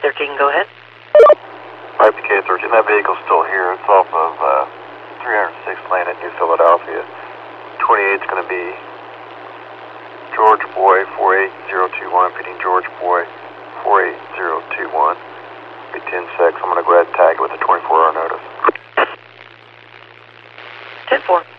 PK13, go ahead. Hi, PK13. That vehicle's still here. It's off of 306th Lane in New Philadelphia. 28's going to be George Boy 48021, feeding George Boy 48021. Be 10 secs. I'm going to go ahead and tag it with a 24-hour notice. 10-4.